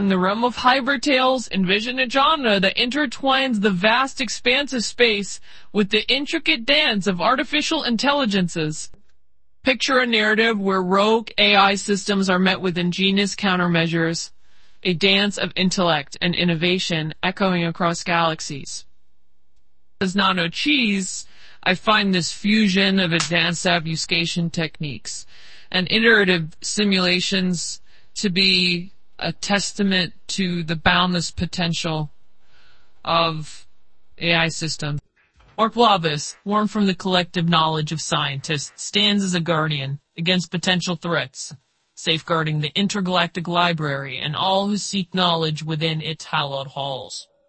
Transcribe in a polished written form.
In the realm of hybrid tales, envision a genre that intertwines the vast expanse of space with the intricate dance of artificial intelligences. Picture a narrative where rogue AI systems are met with ingenious countermeasures, a dance of intellect and innovation echoing across galaxies. As Nano Cheese, I find this fusion of advanced obfuscation techniques and iterative simulations to be a testament to the boundless potential of AI systems. Orklavis, born from the collective knowledge of scientists, stands as a guardian against potential threats, safeguarding the intergalactic library and all who seek knowledge within its hallowed halls.